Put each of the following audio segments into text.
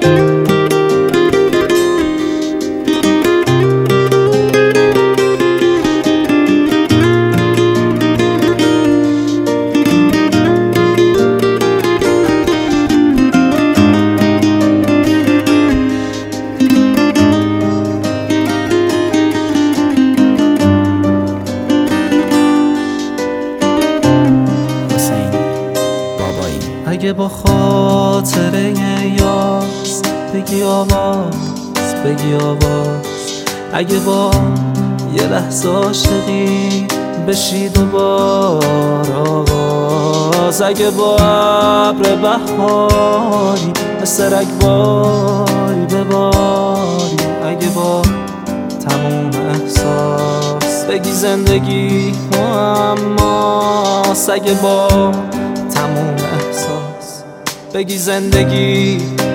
اگه با خاطره یاس بگی آواز بگی آواز، اگه با یه لحظه عاشقی بشی دوبار آغاز، اگه با ابر بهاری مثل رگباری بباری، اگه با تموم احساس بگی زندگی معماست، اگه با تموم احساس بگی زندگی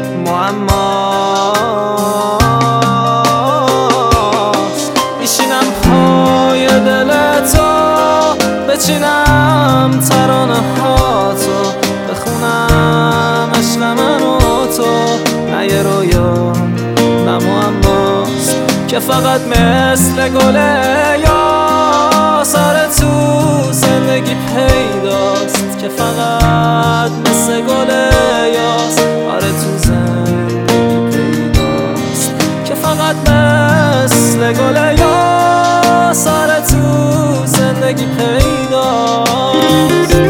معماست. میشینم پای دلتو بچینم ترانه هاتو، بخونم عشق من و تو، نه یه رویا نه معماست که فقط مثل گله یاس، آره تو زندگی پیداست که فقط مثل گله یاس، آره تو زندگی پیداست که فقط مثل گله یاس، آره تو زندگی پیداست.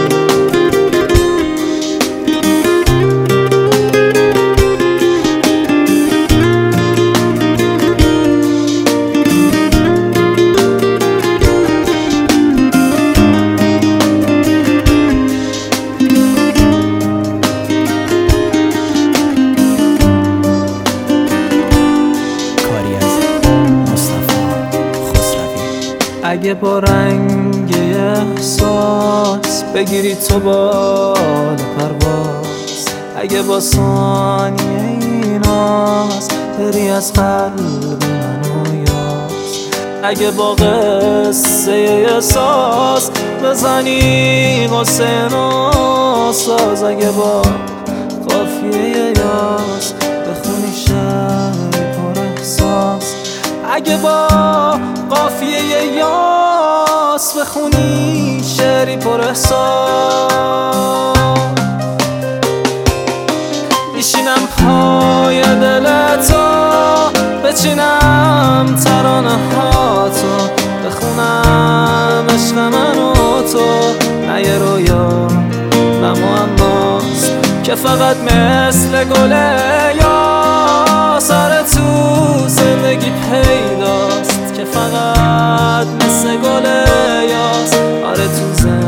اگه با رنگ احساس بگیری تو بال پرواز، اگه با ثانیه ایناست بری از قلب من و یاس، اگه با قصه احساس بزنی قصه ناساز، اگه با قافیه یاس بخونی شعری پر احساس، اگه با قافیه یاس بخونی شعری پر احساس. میشینم پای دلتو بچینم ترانه هاتو، بخونم عشق من و تو، نه یه رویا نه معماست که فقط مثل گله یاس، آره تو زندگی پیداست که فقط مثل گله یاس، آره تو زندگی